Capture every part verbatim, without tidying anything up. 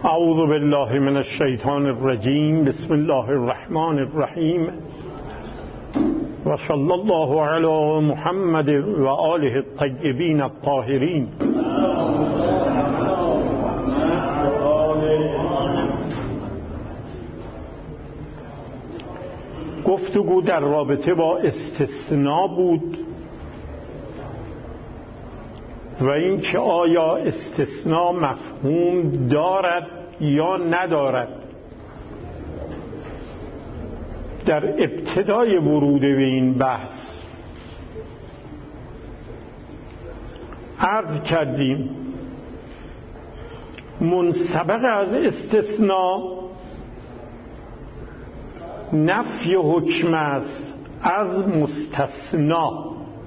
اعوذ بالله من الشیطان الرجیم. بسم الله الرحمن الرحیم و صلی الله علی محمد و آله الطیبین الطاهرین. گفتگو در رابطه با استثناء بود و اینکه آیا استثناء مفهوم دارد یا ندارد. در ابتدای ورود به این بحث عرض کردیم منسبق از استثناء نفی حکم است از مستثنا،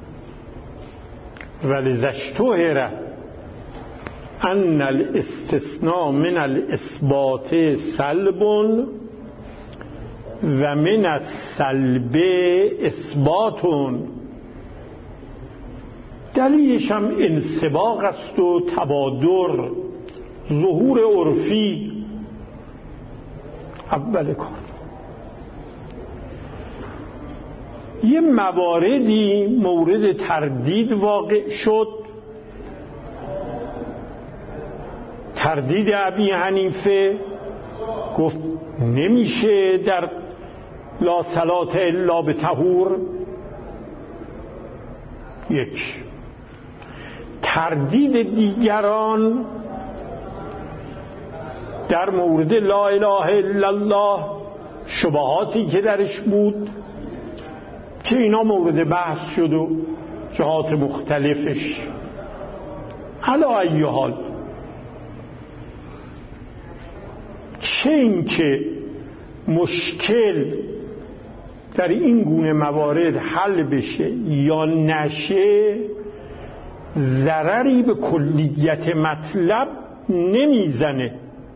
ولذا اشتهر ان الاستثناء من الاثبات سلب و من السلب اثبات. دلیلش هم انسباق است و تبادر، ظهور عرفی اول کار. یه مواردی مورد تردید واقع شد. تردید ابی حنیفه گفت نمیشه در لا صلاة الا بطهور. یک تردید دیگران در مورد لا اله الا الله، شبهاتی که درش بود که اینا مورد بحث شد و جهات مختلفش. علی ای حال چه این که مشکل در این گونه موارد حل بشه یا نشه، ضرری به کلیت مطلب نمیزنه.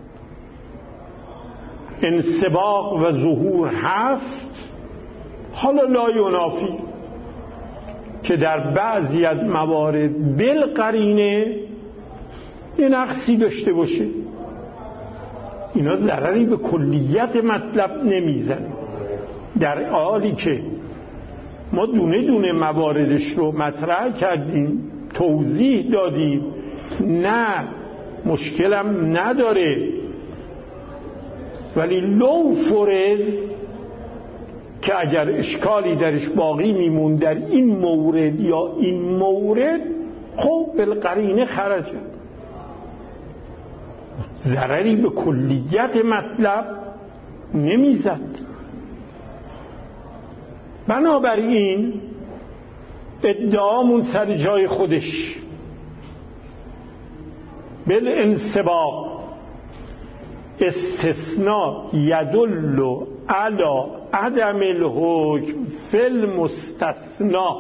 انسباق و ظهور هست، حالا لا ینافی که در بعضی از موارد بالقرینه یه نقصی داشته باشه. اینا ضرری به کلیت مطلب نمیزنه، در حالی که ما دونه دونه مواردش رو مطرح کردیم، توضیح دادیم. نه مشکلم نداره، ولی لو فرض که اگر اشکالی درش باقی میمون در این مورد یا این مورد، خب بالقرینه خرجه، ضرری به کلیت مطلب نمیزد. بنابراین ادعامون سر جای خودش. بالانسباق استثناء یدل علی عدم الحکم فی المستثنا،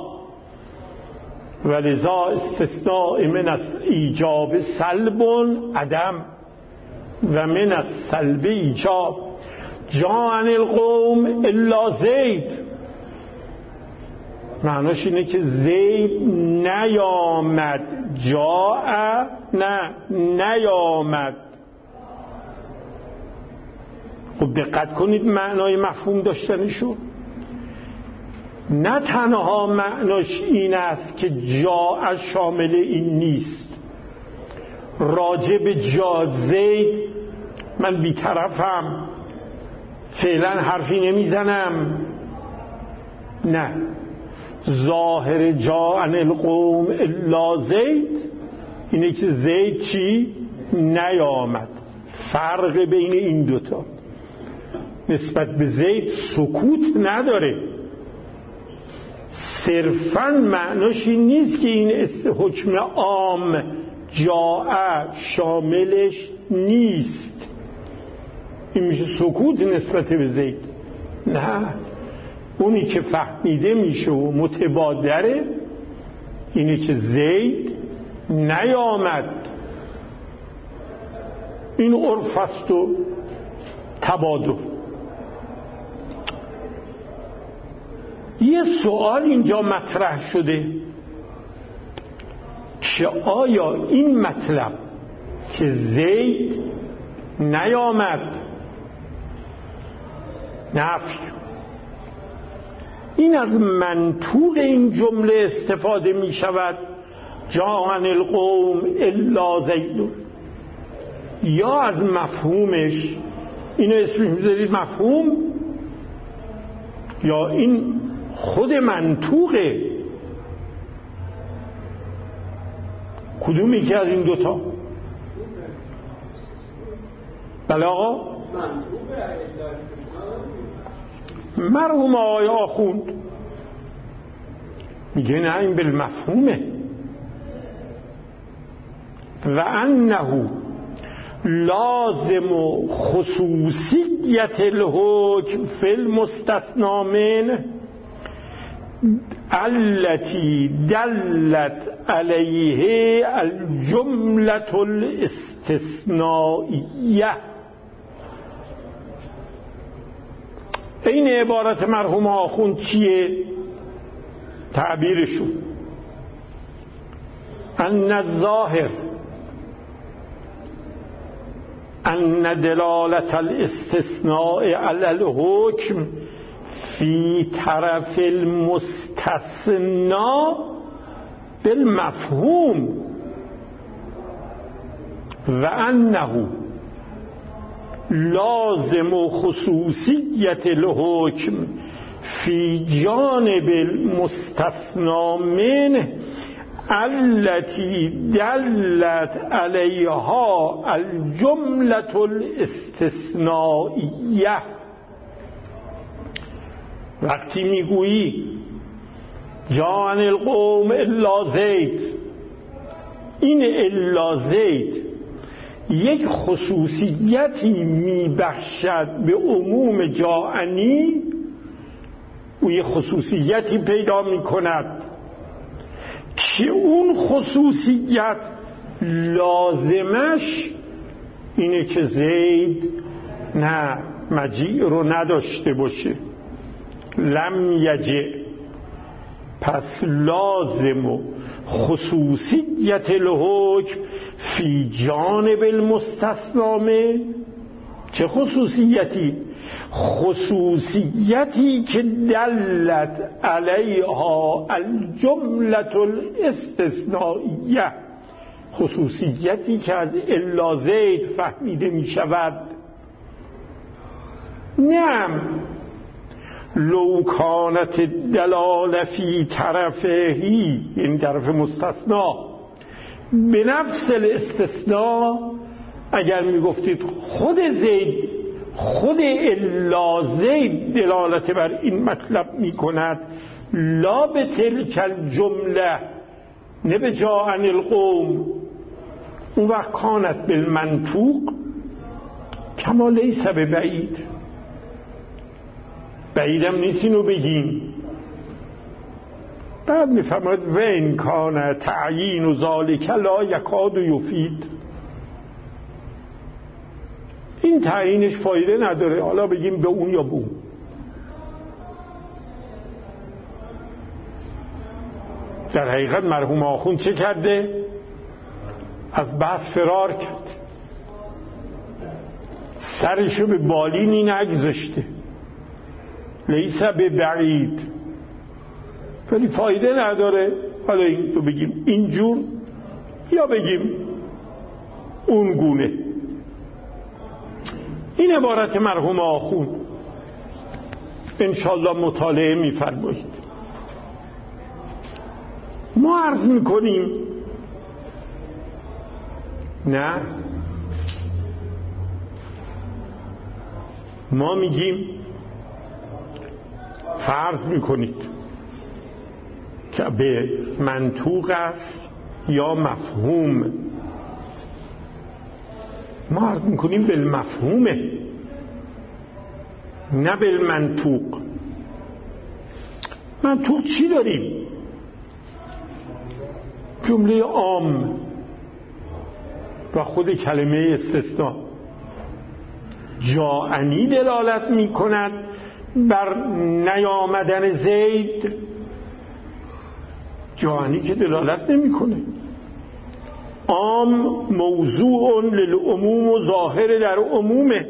ولذا استثناء من ایجاب سلب عدم و من السلب ایجاب. جاء عن القوم الا زید، معناش اینه که زید نیامد. جاء نه نیامد. خب دقت کنید معنای مفهوم داشتنشو. نه تنها معناش این است که جاء شامل این نیست. راجع به جا زید من بی‌طرفم، فعلا حرفی نمیزنم. نه، ظاهر جاء عن القوم الا زید اینه که زید چی؟ نیامد. فرق بین این دوتا نسبت به زید سکوت نداره. صرفاً معناش این نیست که این حکم عام جاء شاملش نیست. این میشه سکوت نسبت به زید. نه، اونی که فهمیده میشه و متبادره اینه که زید نیامد. این عرف است و تبادر. یه سوال اینجا مطرح شده که آیا این مطلب که زید نیامد، نفی. این از منطوق این جمله استفاده می شود، جاءنی القوم الا زید، یا از مفهومش. اینو اسمش میذارید مفهوم، یا این خود منطوقه. کدومی که از این دوتا؟ بله آقا؟ مرحوم آقای آخوند میگه نه، این بالمفهومه. و انه لازم خصوصیت الحکم فی المستثنی منه التي دلت علیه الجملة الاستثنائیه. این عبارت مرحوم آخوند چیه؟ تعبیرشون ان الظاهر ان دلالت الاستثناء علی الحکم فی طرف المستثنا بالمفهوم و انه لازم خصوصیت الحکم فی جانب المستثنا منه التي دلت علیها الجملة الاستثنائیه. وقتی میگویی جاءنی القوم الا زید، این الا زید یک خصوصیتی میبخشد به عموم جاءنی، او یک خصوصیتی پیدا میکند که اون خصوصیت لازمش اینه که زید نه مجیع رو نداشته باشه، لم یجع. پس لازم خصوصیت الحکم فی جانب المستثنا منه. چه خصوصیتی؟ خصوصیتی که دلت علیها الجملة الاستثنائیه، خصوصیتی که از الا زید فهمیده می شود. نعم لو کانت دلاله فی طرفهی، این طرف مستثنا، به نفس الاستثناء، اگر می گفتید خود زید، خود الا زید دلالت بر این مطلب می کند، لا به تلک الجمله، نه به جاءنی القوم، اون وقت کانت بالمنطوق کما لیس ببعید. بعیدم نیست اینو بگیم. بعد میفرماید و این کان تعیین و ذالک لا یکاد یفید، این تعیینش فایده نداره، حالا بگیم به اون یا به اون. در حقیقت مرحوم آخوند چه کرده؟ از بحث فرار کرد، سرشو به بالینی نگذاشته، لیس به بعید، ولی فایده نداره. حالا این تو بگیم اینجور یا بگیم اون گونه. این عبارت مرحوم آخوند انشالله مطالعه می‌فرمایید. ما عرض میکنیم نه، ما میگیم فرض میکنید که به منطوق است یا مفهوم. ما عرض میکنیم بالمفهومه نه بالمنطوق. منطوق چی داریم؟ جمله عام و خود کلمه استثناء. جاءنی دلالت می کند بر نیامدن زید، جاءنی که دلالت نمی کنه. عام موضوع للعموم و ظاهر در عمومه.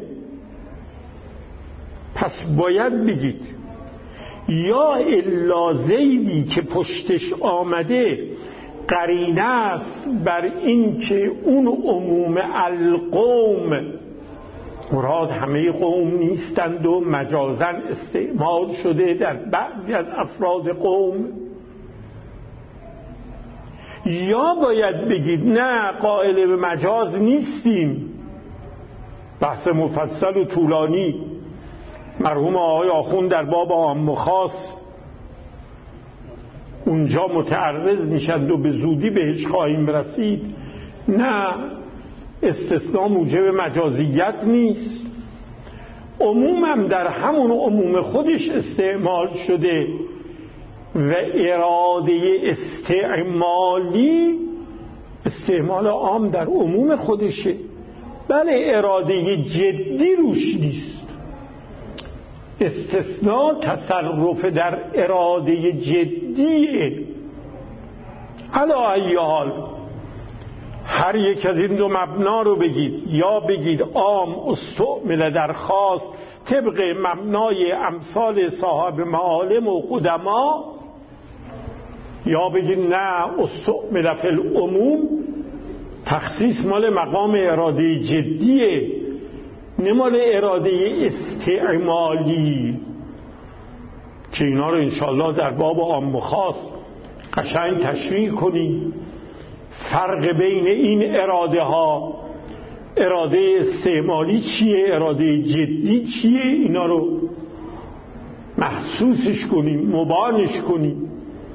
پس باید بگید یا الا زیدی که پشتش آمده قرینه است بر این که اون عموم القوم مراد همه قوم نیستند و مجازاً استعمال شده در بعضی از افراد قوم، یا باید بگید نه قائل به مجاز نیستیم. بحث مفصل و طولانی مرحوم آقای آخوند در باب عام و خاص اونجا متعرض میشند و به زودی بهش خواهیم رسید. نه، استثناء موجب مجازیت نیست، عمومم در همون عموم خودش استعمال شده و اراده استعمالی استعمال عام در عموم خودشه. بله اراده جدی روش نیست. استثناء تصرف در اراده جدیه. علی ای حال هر یک از این دو مبنا رو بگید، یا بگید عام استعمل در خاص طبق مبنای امثال صاحب معالم و قدما، یا بگید نه استعمل فی العموم تخصیص مال مقام اراده جدیه نه مال اراده استعمالی، که اینا رو انشاءالله در باب عام و خاص قشنگ تشریح کنیم. فرق بین این اراده ها، اراده استعمالی چیه، اراده جدی چیه، اینا رو محسوسش کنیم، مبانش کنیم.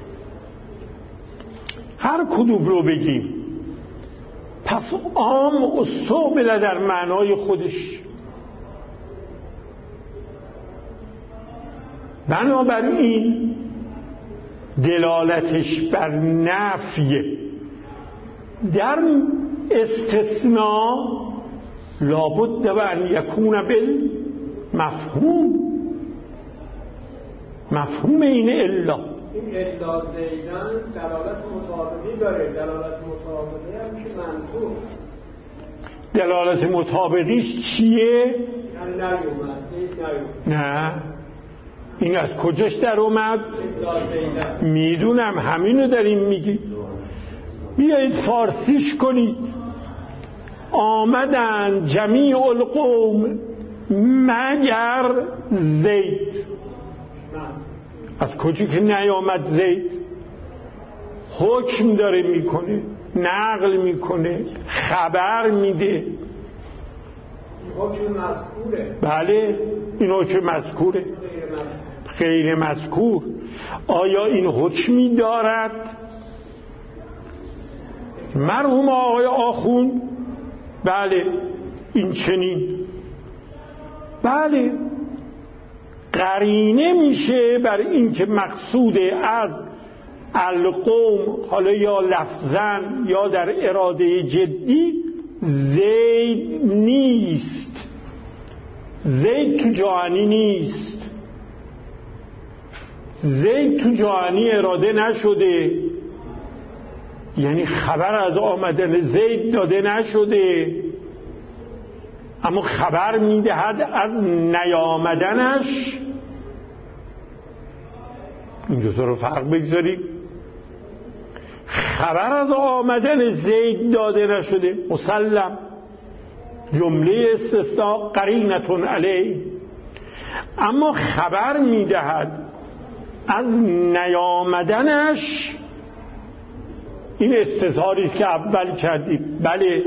هر کدوم رو بگیم. پس عام استعمل در معنای خودش، بنابراین دلالتش بر نفیه. در استثناء لابد و ان یکون بالمفهوم، مفهوم این الا. این الا زیدن دلالت مطابقی داره، دلالت مطابقی هم که منطوق. دلالت مطابقیش چیه؟ یعنی نیومد، زید نیومد. نه، این از کجاش در اومد؟ میدونم، همینو داریم میگی. بیایید فارسیش کنید. آمدن جمیع القوم مگر زید. از کجا که نیامد زید؟ حکم داره میکنه، نقل میکنه، خبر میده. حکم مذکوره. بله این حکم مذکوره. غیر مذکور. آیا این حکمی دارد؟ مرحوم آقای آخوند بله این چنین، بله قرینه میشه بر این که مقصود از القوم حالا یا لفظاً یا در اراده جدی زید نیست، زید تو جهانی نیست، زید تو جهانی اراده نشده، یعنی خبر از آمدن زید داده نشده، اما خبر میدهد از نیامدنش. این دو تا رو فرق بگذاریم. خبر از آمدن زید داده نشده مسلم، جمله استثناء قرینتون علیه، اما خبر میدهد از نیامدنش. این استظهاری است که اول کردیم. بله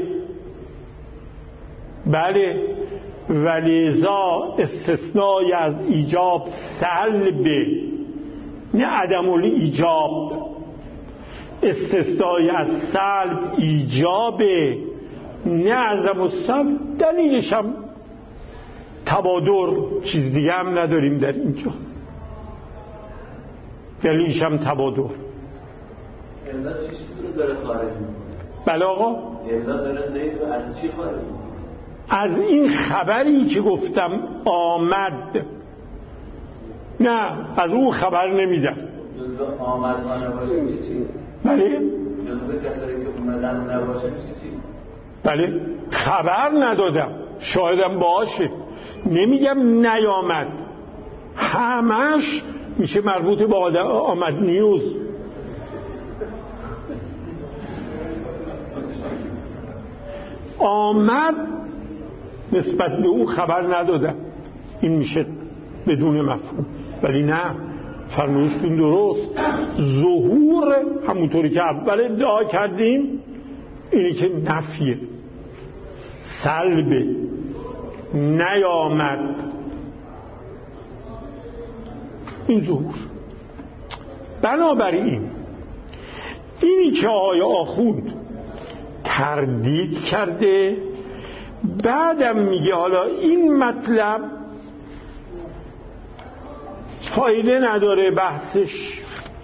بله ولذا استثنای از ایجاب سلبه نه عدم الایجاب، استثنای از سلب ایجابه نه عدم السلب. دلیلش هم تبادر، چیز دیگه هم نداریم در اینجا، دلیلش هم تبادر. علت چیزی رو داره خارج میکنه. بله آقا، علت داره زید رو از چی خارج میکنه؟ از این خبری که گفتم آمد. نه، از اون خبر نمیدم. جزء آمد آنه باشه چی؟ بله؟ جزء جزو کسایی که اومدن نباشه میشه چی؟ بله خبر ندادم، شایدم باشه، نمیگم نیامد، همش میشه مربوط به آمد نیوز. آمد نسبت به اون خبر ندادم، این میشه بدون مفهوم. ولی نه، فرمایشتون درست، ظهور همونطوری که اول ادعا کردیم اینی که نفیه، سلبه، نیامد، این ظهور. بنابراین اینی که آقای آخوند تردید کرده، بعدم میگه حالا این مطلب فایده نداره بحثش،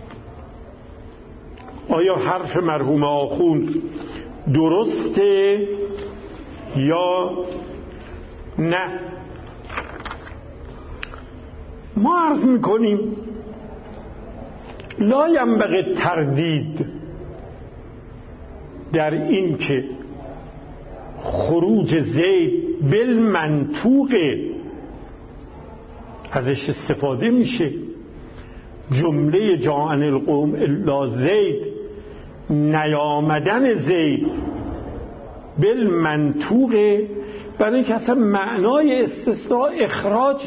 آیا حرف مرحوم آخوند درسته یا نه. ما عرض میکنیم لا ینبغی تردید در این که خروج زید بالمنطوق ازش استفاده میشه. جمله جاءن القوم الا زید، نیامدن زید بالمنطوق، برای اینکه اصلا معنای استثناء اخراج.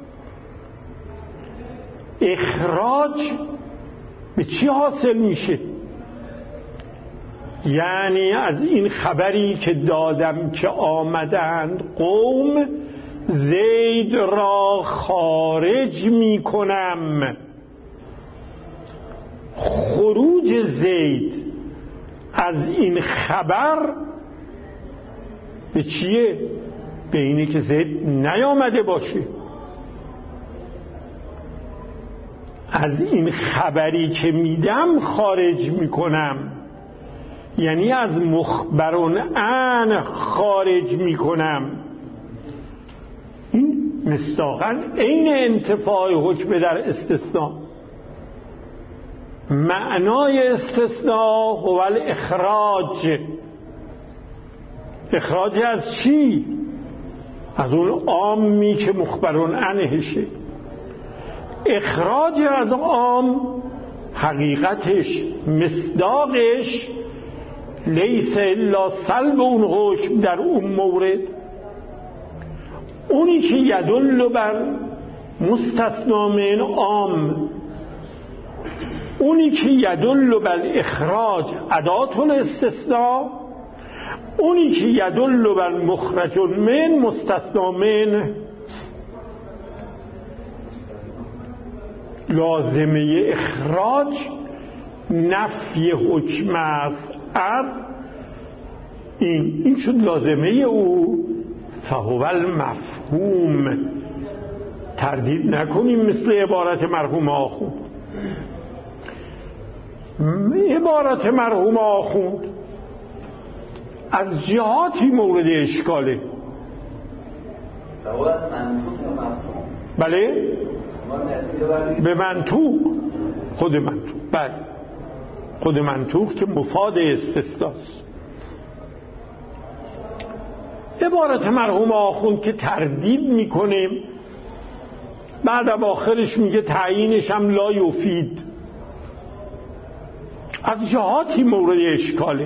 اخراج به چی حاصل میشه؟ یعنی از این خبری که دادم که آمدند قوم، زید را خارج میکنم. خروج زید از این خبر به چیه؟ به اینه که زید نیامده باشه. از این خبری که میدم خارج میکنم، یعنی از مخبرون ان خارج میکنم. این مصداقاً عین انتفاع حکم در استثناء. معنای استثناء هو الاخراج. اخراج از چی؟ از اون عامی که مخبرون عنهشه. اخراج از عام حقیقتش، مصداقش لیس الا سلب اون حکم در اون مورد. اونی که یدل بر مستثنا من عام، اونی که یدل بر اخراج ادات الاستثناء، اونی که یدل بر مخرج من مستثنا من. لازمه اخراج نفی حکم است از این این شد لازمه او. فهو المفهوم. تردید نکنیم مثل عبارت مرحوم آخوند. عبارت مرحوم آخوند از جهاتی مورد اشکاله. بله به منطوق، خود منطوق، بله خود منطوق که مفاد استثناست. عبارت مرحوم آخوند که تردید میکنیم، بعد آخرش میگه تعیینش هم لا یفید، از جهاتی مورد اشکاله.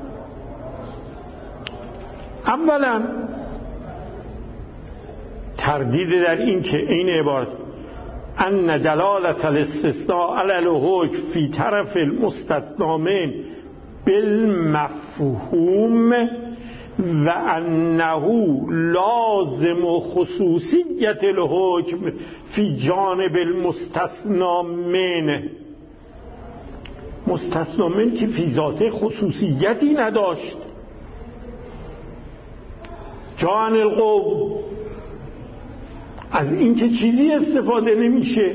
اولا تردید در این که این عبارت ان دلالت الاستثناء علی الحکم فی طرف المستثنا من بالمفهوم و انه لازم خصوصیت الحکم فی جانب المستثنا من. مستثنا من که فی ذاته خصوصیتی نداشت. جان القوم از این که چیزی استفاده نمیشه،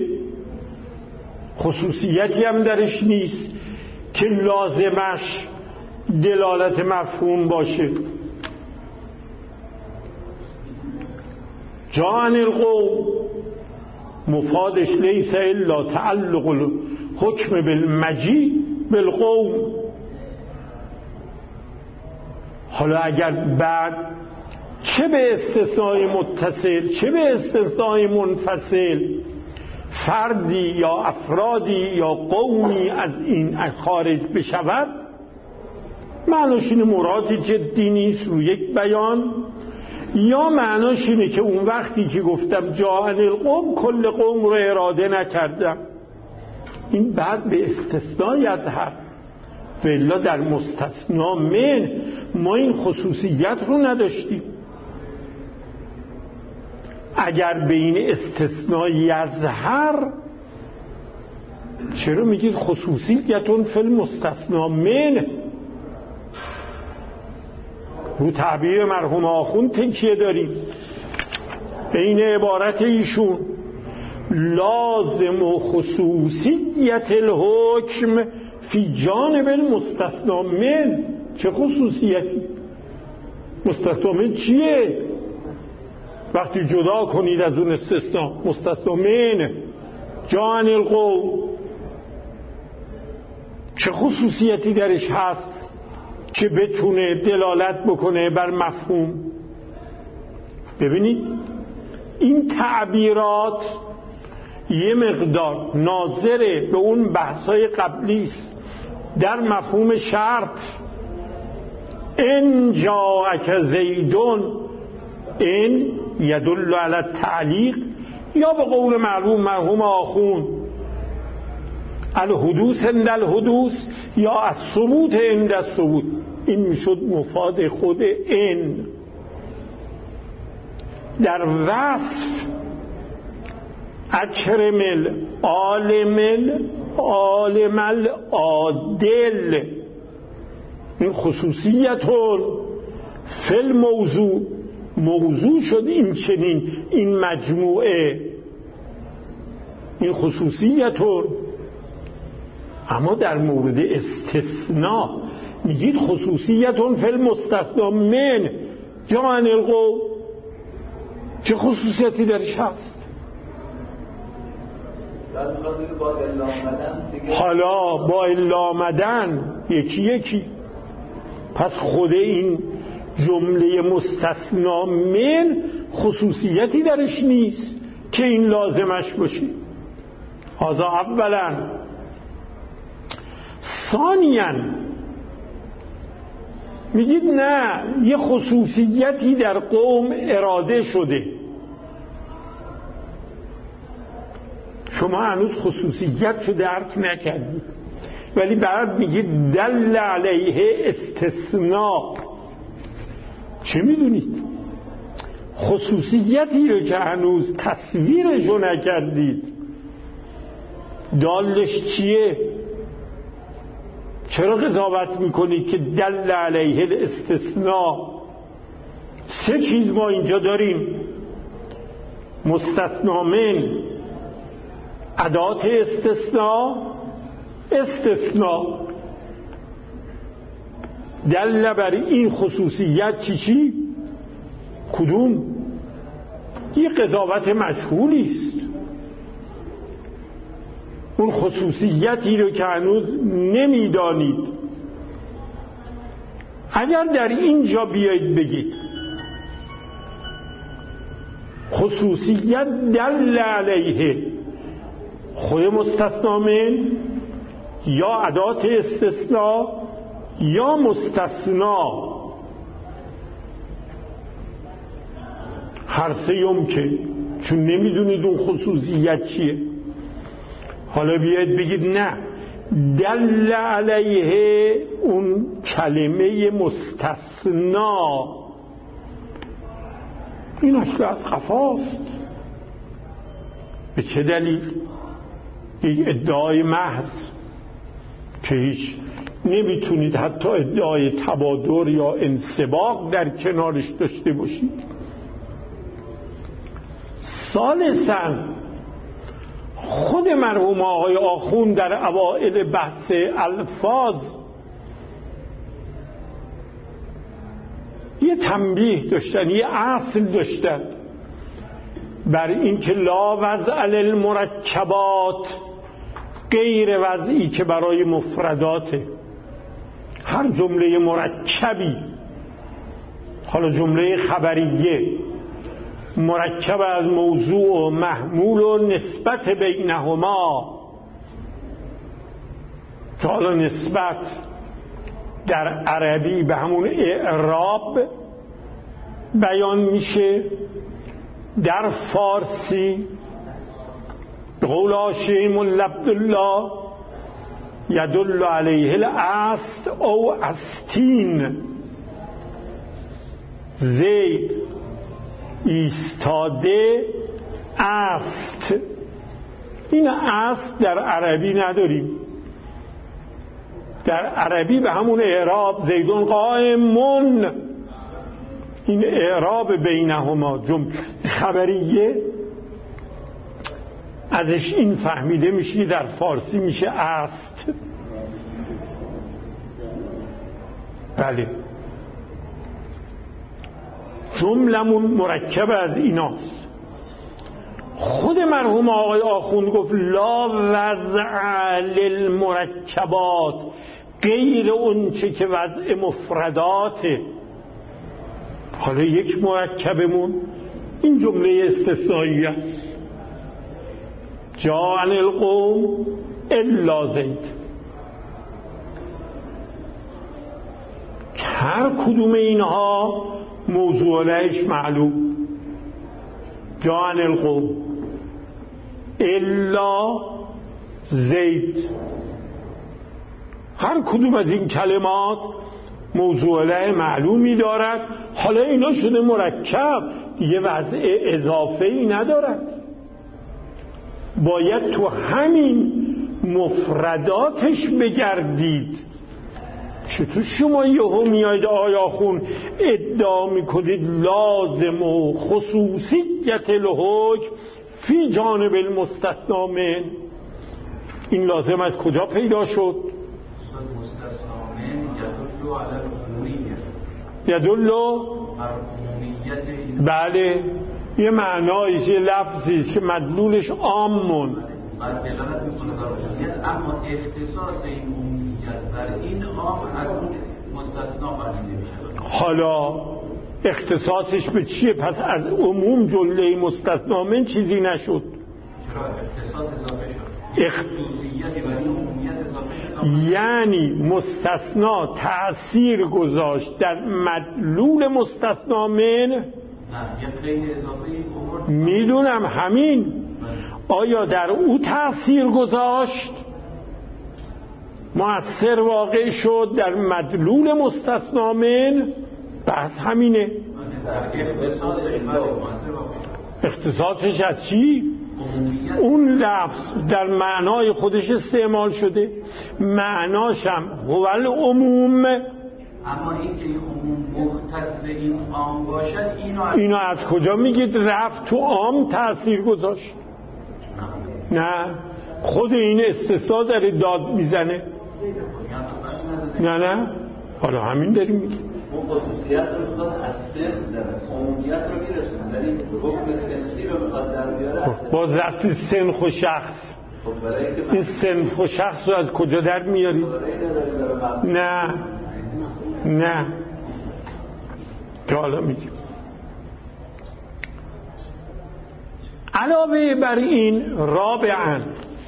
خصوصیتی هم درش نیست که لازمش دلالت مفهوم باشه. جان القوم مفادش لیس الا تعلق الحکم بالمجیء بالقوم. حالا اگر بعد چه به استثنای متصل چه به استثنای منفصل فردی یا افرادی یا قومی از این خارج بشود، معناش اینه مراد جدی نیست رو یک بیان، یا معناش اینه که اون وقتی که گفتم جاءنی القوم کل قوم رو اراده نکردم. این بعد به استثنای از هر و الا در مستثنا من ما این خصوصیت رو نداشتیم. اگر به این استثنای از هر چرا میگید خصوصیتون فی المستثنا من؟ رو تعبیر مرحوم آخوند تکیه داریم. این عبارت ایشون لازم و خصوصیت الحکم فی جانب المستثنا من. چه خصوصیتی؟ مستثنا من چیه؟ وقتی جدا کنید از اون استثنا، مستثنا من جان القوم، چه خصوصیتی درش هست که بتونه دلالت بکنه بر مفهوم؟ ببینید این تعبیرات یه مقدار ناظره به اون بحثای قبلی است. در مفهوم شرط ان جاءک زیدون، این یدل علی التعلیق، یا به قول معلوم مرحوم آخوند الحدوث عند الحدوث یا الثبوت عند الثبوت. این میشد مفاد خود این. در وصف اکرم العالم عالم العادل، این خصوصیتون فی الموضوع، موضوع شد این چنین این مجموعه، این خصوصیتون. اما در مورد استثناء میگید خصوصیتون فی المستثنا من جان القوم. چه خصوصیتی درش هست؟ حالا با الا آمدن یکی یکی. پس خود این جمله مستثنا من خصوصیتی درش نیست که این لازمش باشه. هذا اولا. ثانیاً میگید نه، یه خصوصیتی در قوم اراده شده. شما هنوز خصوصیت شده درک نکردید، ولی بعد میگید دل علیه استثناء. چه میدونید؟ خصوصیتی رو که هنوز تصویرشو نکردید دالش چیه؟ چرا قضاوت میکنید که دل علیه الاستثناء؟ سه چیز ما اینجا داریم: مستثنا من، ادات استثناء، استثناء. دل بر این خصوصیت چی چی؟ کدوم؟ یه قضاوت مجهولی است. اون خصوصیتی رو که هنوز نمیدانید. اگر در اینجا بیایید بگید خصوصیت دل علیه خود مستثنا من یا ادات استثناء یا مستثنا، هر سه یمکن، چون نمیدونید اون خصوصیت چیه. حالا بیاید بگید نه، دل علیه اون کلمه مستثنا، این اصلا از قفاست. به چه دلیل؟ یک ادعای محض که هیچ نمیتونید حتی ادعای تبادر یا انسباق در کنارش داشته باشید. ثالثاً خود مرحوم آقای آخوند در اوائل بحث الفاظ یه تنبیه داشتن، یه اصل داشتن بر این که لا وضع للمرکبات، غیر وضعی که برای مفرداته. هر جمله مرکبی حالا جمله خبریه مرکب از موضوع و محمول و نسبت بینهما، که حالا نسبت در عربی به همون اعراب بیان میشه، در فارسی به قول هاشم عبدالله یدل علیه الاست او استین، زید ایستاده است. این است در عربی نداریم. در عربی به همون اعراب زیدون قائمون، این اعراب بینهما جمله خبریه ازش این فهمیده میشه در فارسی میشه است. بله جملمون مرکب از ایناست. خود مرحوم آقای آخوند گفت لا وضع للمرکبات، غیر اون چه که وضع مفرداته. حالا یک مرکبمون این جمله استثنایی است، جاء القوم الا زید. هر کدوم اینها موضوع لهش معلوم، جاء القوم الا زید. هر کدوم از این کلمات موضوع له معلومی دارد. حالا اینا شده مرکب، یه وضع اضافه ای ندارد، باید تو همین مفرداتش بگردید. چطور شما یهو میاید آیا خون ادعا میکنید لازم و خصوصیت الحکم فی جانب المستثنا من؟ این لازم از کجا پیدا شد؟ یدلو بله یه معنایش، یه لفظیست که مدلولش عامون. اما اختصاص این عمومیت بر این عام از اون مستثنا فهمیده میشه. حالا اختصاصش به چیه؟ پس از عموم جمله مستثنا من چیزی نشد. چرا اختصاص اضافه شد؟ اخ... خصوصیتی بر این عمومیت اضافه شد. یعنی مستثنا تأثیر گذاشت در مدلول مستثنا من. نه یه قید اضافه آورد. میدونم همین. آیا در او تأثیر گذاشت؟ مؤثر واقع شد در مدلول مستثنا من؟ بحث همینه. اختصاصش از چی؟ اون لفظ در معنای خودش استعمال شده، معناش هم هو العموم. اما این که این عموم مختص این عام باشد، اینو از, اینو از کجا میگید رفت تو عام تأثیر گذاشت؟ نه. نه خود این استثناء داره داد میزنه. نه نه حالا همین داریم میگیم. اون خصوصیت رو بخواد از سن در عمومیت رو میرسونه، یعنی حکم سنخی رو بخواد در بیاره. باز رفتی سنخ و شخص، این سنخ و شخص رو از کجا در میاری؟ نه نه که حالا میگیم. علاوه بر این رابعاً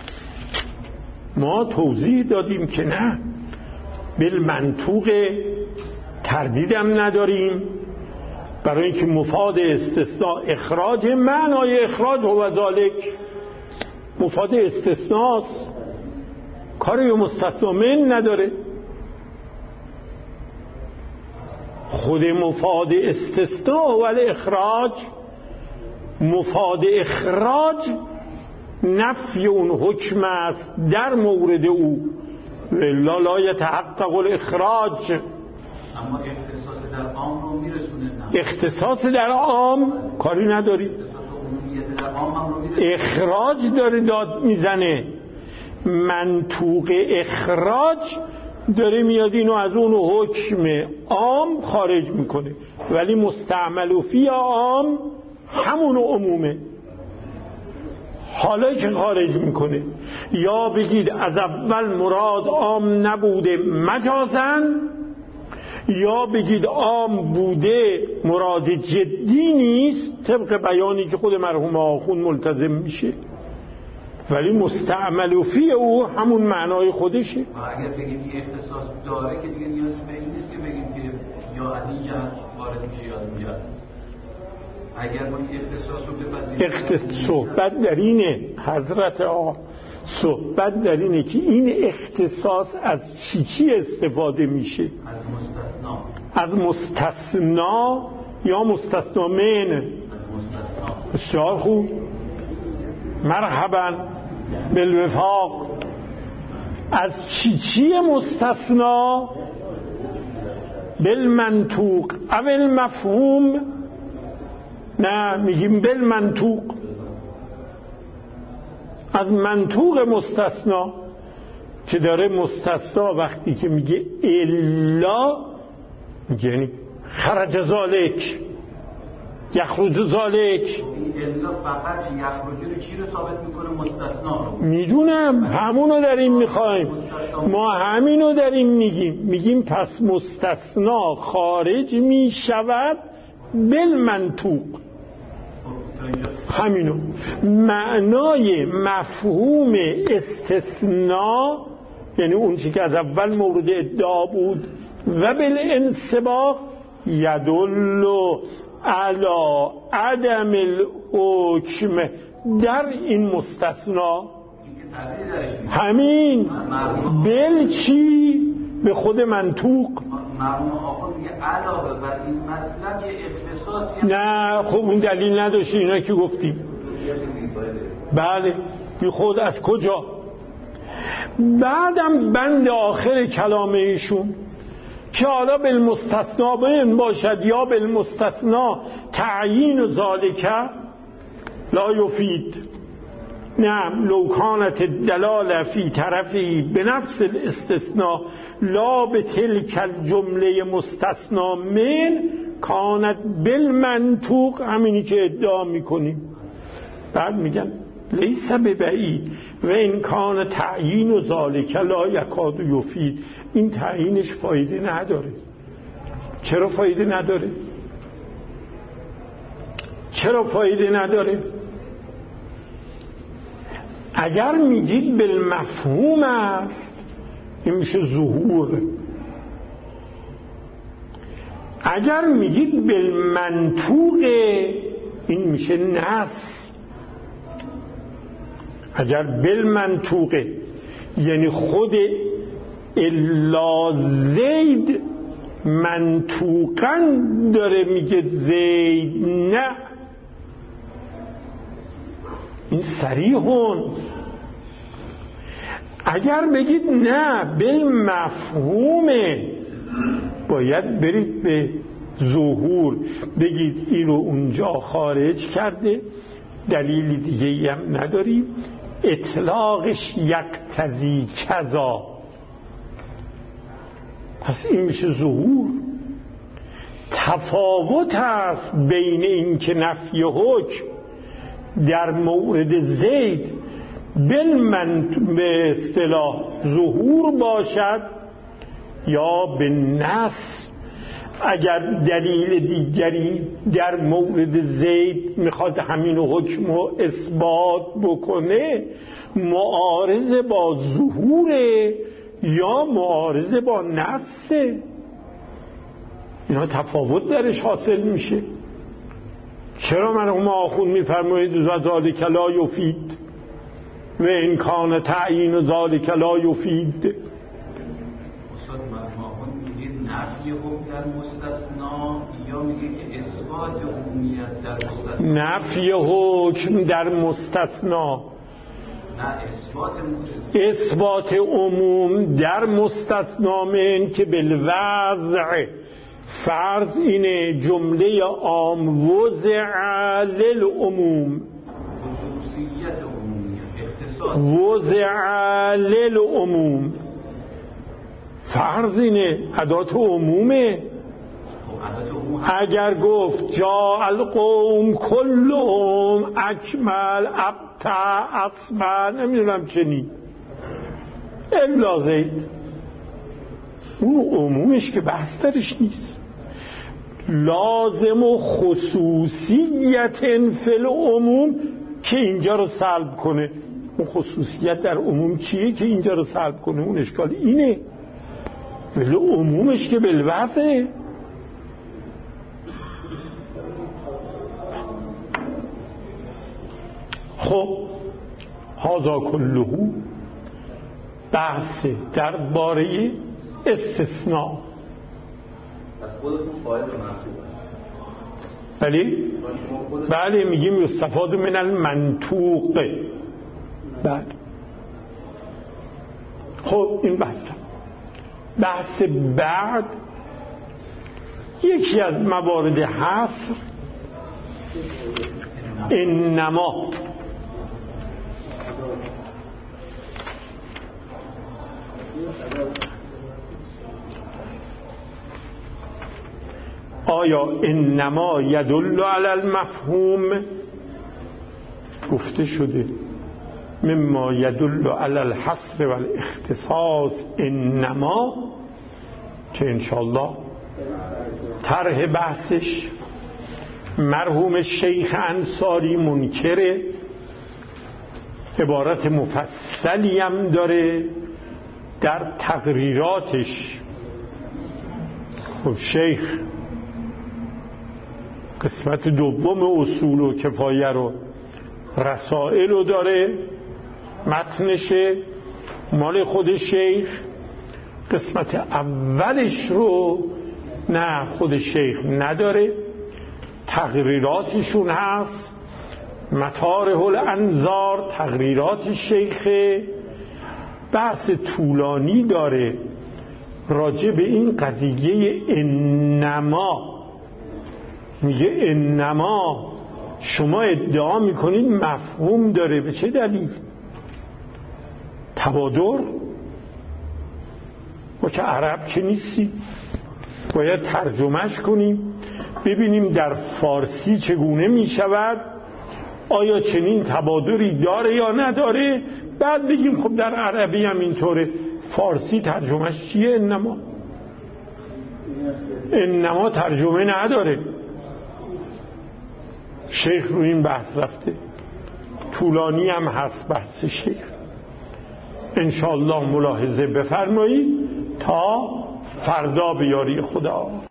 ما توضیح دادیم که نه بالمنطوق تردیدم نداریم، برای اینکه مفاد استثناء اخراج، معنای اخراج هو ذالک مفاد استثناست، کاری به مستثنا من نداره. خود مفاد استثناء و اخراج، مفاد اخراج نفی اون حکم است در مورد او، ولا لا یتحقق الاخراج. اما اختصاص در عام رو میرسونه. اختصاص در عام کاری نداری، اخراج داره داد میزنه. منطوق اخراج داره میاد اینو از اون حکم عام خارج میکنه، ولی مستعمل فی عام همون عمومه. حالا که خارج میکنه، یا بگید از اول مراد عام نبوده مجازن، یا بگید عام بوده مراد جدی نیست طبق بیانی که خود مرحوم آخوند ملتزم میشه، ولی مستعمل و فی او همون معنای خودشه. و اگر بگیم یه اختصاص داره که دیگه نیاز به این نیست که بگیم که یا از این جهت وارد میشه یا از اون جهت. اگر ما این اختصاص رو بپذیریم اختصاص صحبت در اینه حضرت آقا، صحبت در اینه که این اختصاص از چی چی استفاده میشه؟ از مستثنا. از مستثنا یا مستثنا من. از مستثنا. بسیار خوب، مرحبا بالوفاق. از چی چی مستثنا؟ بالمنطوق او المفهوم. نه، میگیم بالمنطوق، از منطوق مستثنا که داره مستثنا وقتی که میگه الا، یعنی خرج ذالک، یخرج ذالک. این الا فقط یخرج رو چی رو ثابت میکنه؟ مستثنا رو. میدونم همونو داریم میخوایم، ما همینو داریم میگیم. میگیم پس مستثنا خارج میشود بالمنطوق. همینو معنای مفهوم استثناء، یعنی اون چی که از اول مورد ادعا بود، و بالانسباق یدل علی عدم الحکم در این مستثنا. همین بل چی؟ به خود منطوق. مرحوم آخوند دیگه علاوه بر این مطلب یه اختصاصی. نه خب اون دلیل نداشته، اینا که گفتیم. بله، بی خود از کجا؟ بعدم بند آخر کلام ایشون که حالا بالمستثنا بین باشد یا بالمستثنا تعیین ذالک لا یفید. نعم لو کانت الدلاله فی طرفی بنفس الاستثناء لا به تلک الجمله مستثنا من کانت بالمنطوق، همینی که ادعا میکنیم. بعد میگن لیس ببعید و این کان تعیین و ذالک لا یکاد یفید. این تعیینش فایده نداره. چرا فایده نداره؟ چرا فایده نداره؟ اگر میگید بالمفهوم است این میشه ظهور. اگر میگید بالمنطوق این میشه نص. اگر بالمنطوق یعنی خود الا زید منطوقا داره میگه زید، نه این صریحون. اگر بگید نه بالمفهومه، باید برید به ظهور بگید این رو اونجا خارج کرده، دلیل دیگه هم نداریم، اطلاقش یقتضی کذا. پس این میشه ظهور. تفاوت هست بین این که نفی حکم در مورد زید به اصطلاح ظهور باشد یا به نص. اگر دلیل دیگری در مورد زید میخواد همین حکم رو اثبات بکنه، معارض با ظهوره یا معارض با نصه. اینا تفاوت درش حاصل میشه. چرا مرحوم آخوند میفرمایید ذالک لا یفید و این کان تعیین ذالک لا یفید؟ استاد مرحوم آخوند میگه نفی حکم در مستثنا یا میگه که اثبات عمومیت در مستثنا؟ نفی حکم در مستثنا، نه اثبات اثبات عموم در مستثنا. من که بالوضع فرض اینه جمله عام وضع للعموم، خصوصیت عمومیت، اختصاص وضع للعموم، فرض اینه ادات عمومه. اگر گفت جا القوم کلهم اکمل ابتع اصمع نمیدونم چنی الا زید، اون عمومش که بحث درش نیست. لازم و خصوصیت فل عموم که اینجا رو سلب کنه. اون خصوصیت در عموم چیه که اینجا رو سلب کنه؟ اون اشکال اینه، ولی عمومش که بالوضعه. خب هذا کله بحث درباره استثناء. از خودتون فاعل منطوق. بله بله میگیم یستفاد من المنطوق. بله خب این بحث بحث بعد یکی از موارد حصر انما. آیا انما یدل علی المفهوم؟ گفته شده مما یدل علی الحصر و الاختصاص انما، که انشاءالله طرح بحثش مرحوم شیخ انصاری منکره، عبارت مفصلی هم داره در تقریراتش. خب شیخ قسمت دوم اصول و کفایه رو رسائل رو داره، متنشه مال خود شیخ. قسمت اولش رو نه خود شیخ نداره، تقریراتشون هست، مطارح الانظار تقریرات شیخه. بحث طولانی داره راجع به این قضیه انما. میگه انما شما ادعا میکنید مفهوم داره، به چه دلیل؟ تبادر؟ ما که عرب که نیستی، باید ترجمهش کنیم ببینیم در فارسی چگونه میشود، آیا چنین تبادری داره یا نداره، بعد بگیم خب در عربی هم اینطوره. فارسی ترجمهش چیه؟ انما. انما ترجمه نداره. شیخ رو این بحث رفته، طولانی هم هست بحث شیخ. انشاءالله ملاحظه بفرمایید تا فردا به یاری خدا.